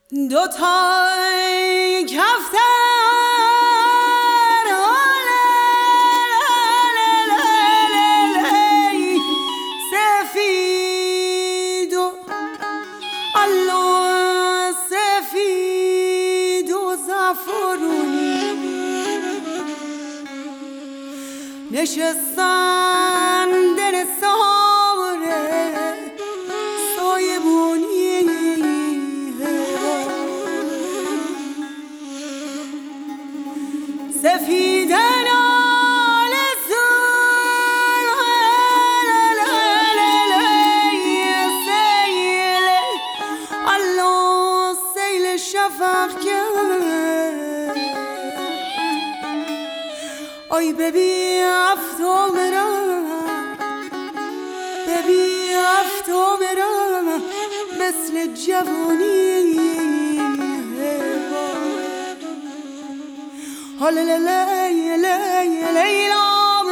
دو تا کفتر سفید و الله سفید و زعفرونی نشستن در ساره سایبونی سفیدن الله سیل شفق کرد آی ببی افتامرم ببی افتامرم مثل جوانی لیلا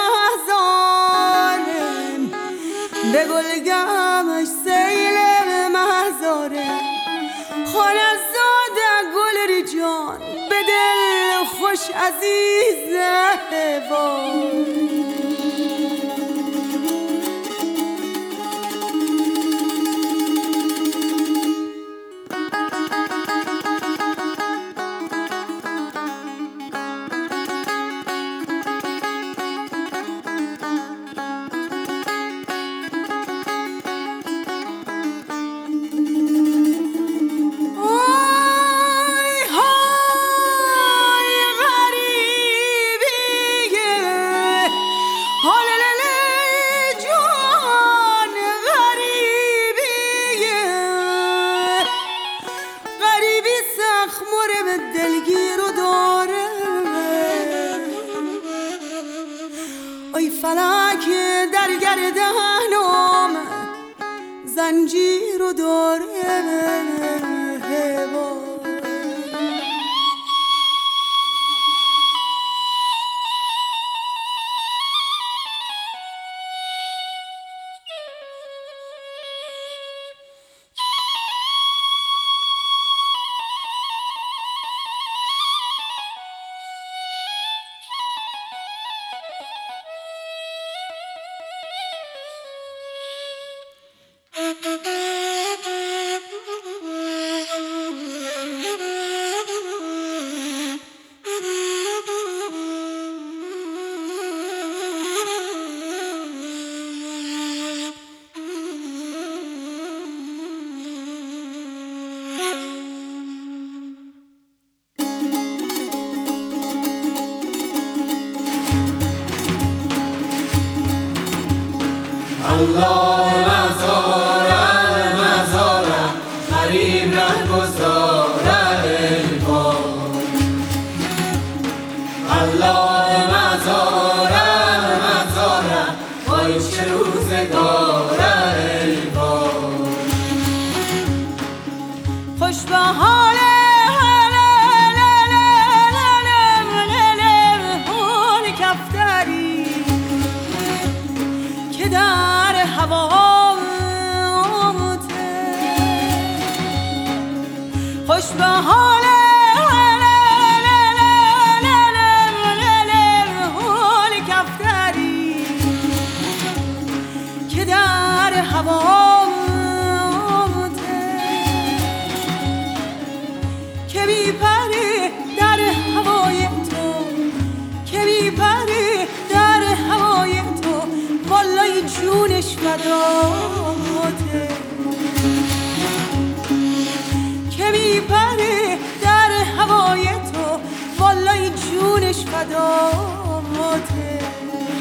محزارم به گلگمش سیل محزارم خانه زاده گل جان به دل خوش عزیزه فلک در گردنم زنجیر و داره الله مزارم مزارم غریب ره گذارم ای باد الله مزارم مزارم وای چه روزگارم ای باد خوش به حال کفتری که در هواته خوش به حال کفتری که در هواته که میپری در هوای تو که میپری در هوای تو والای جونش فداته که میپره در هوای تو والای جونش فداته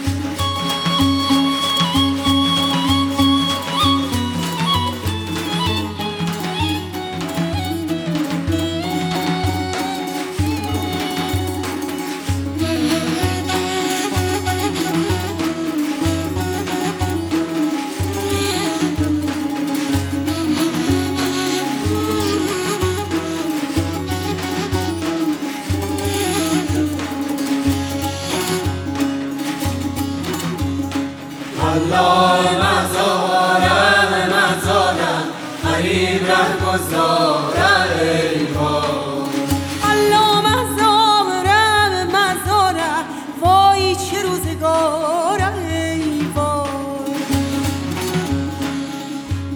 الله مزارم مزارم غریب ره گذارم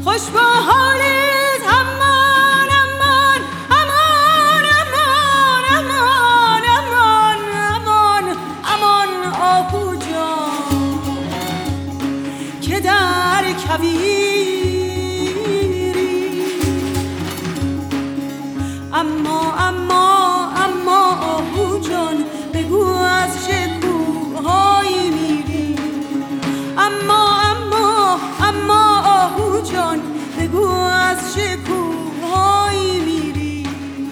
خوش با حالت امان امان امان امان امان امان امان آهو جان که در کویری اما آهو جان بگو از چه کوه‌هایی میری اما آهو جان بگو از چه کوه‌هایی میری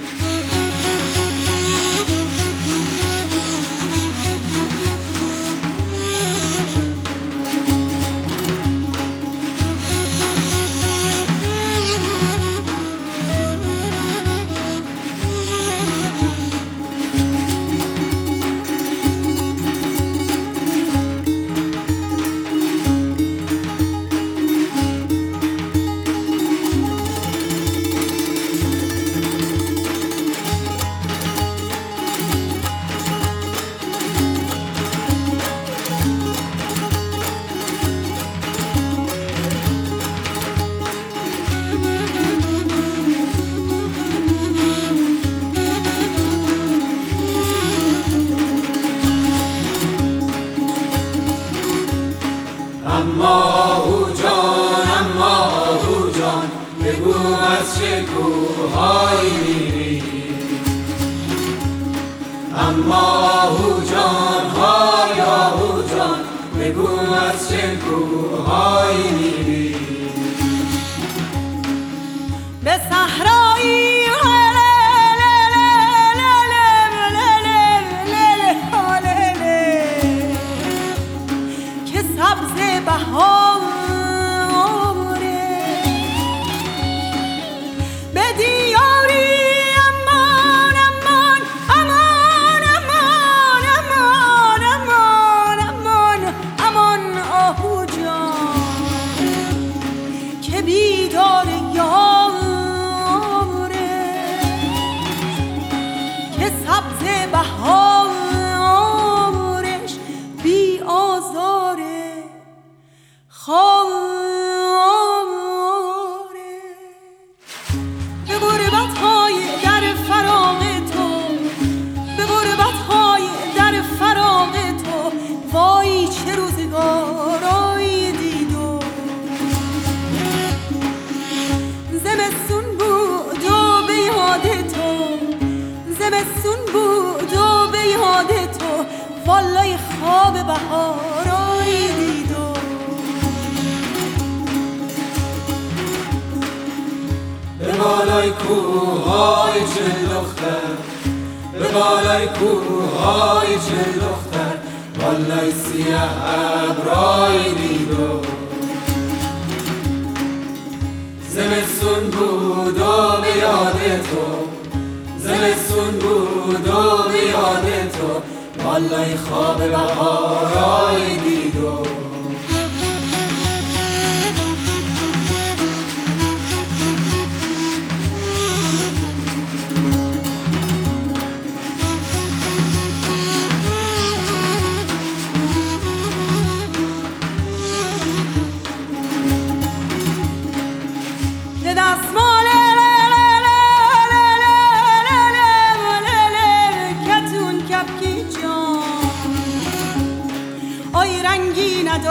اما آهو جان بگو از چه کوه‌هایی میری اما آهو جان بگو از چه کوه‌هایی میری به صحرایی که سبز بهاره به دیاری امان امان امان امان امان امان امان امان آهو جان که بیدار یاره که سبز بهارش بی آزاره خاره به غربت‌های در فراق تو به غربت‌های در فراق تو وای چه روزگارایی دیدو زمستون بود و به یاد تو زمستون بود و به یاد تو والله خواب بهارایی دیدو به بالای کوه‌های چه دختر به بالای کوه‌های چه دختر والای سیاه ابرایی دیدو زمستون بود و به یاد تو زمستون بود و به یاد تو والای خواب بهارایی دیدو دستمال کتون کپکی جان آی رنگینت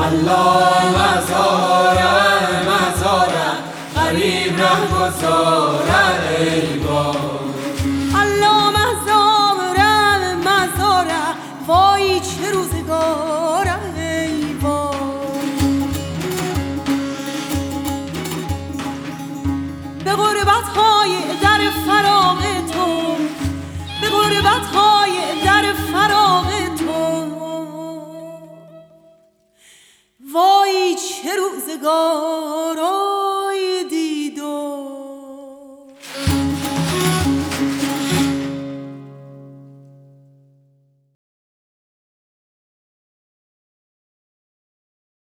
الله مزاره مزاره غریب ره گذاره ای باد الله مزاره مزاره وای چه روزگاره ای باد به غربت‌های در فراق تو به غربت‌های در فراق تو وای چه روزگاره